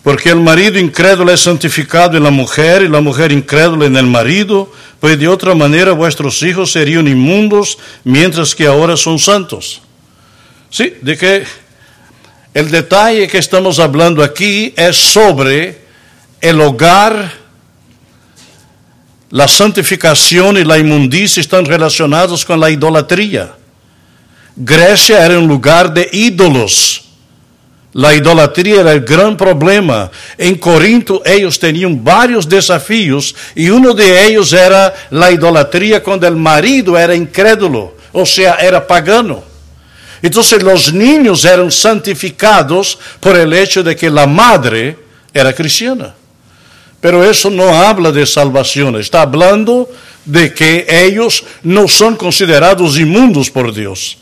Porque el marido incrédulo es santificado en la mujer y la mujer incrédula en el marido, pues de otra manera vuestros hijos serían inmundos, mientras que ahora son santos. Sí, de que el detalle que estamos hablando aquí es sobre el hogar. La santificación y la inmundicia están relacionados con la idolatría. Grecia era un lugar de ídolos. La idolatría era el gran problema. En Corinto ellos tenían varios desafíos y uno de ellos era la idolatría cuando el marido era incrédulo, o sea, era pagano. Entonces los niños eran santificados por el hecho de que la madre era cristiana. Pero eso no habla de salvación, está hablando de que ellos no son considerados inmundos por Dios.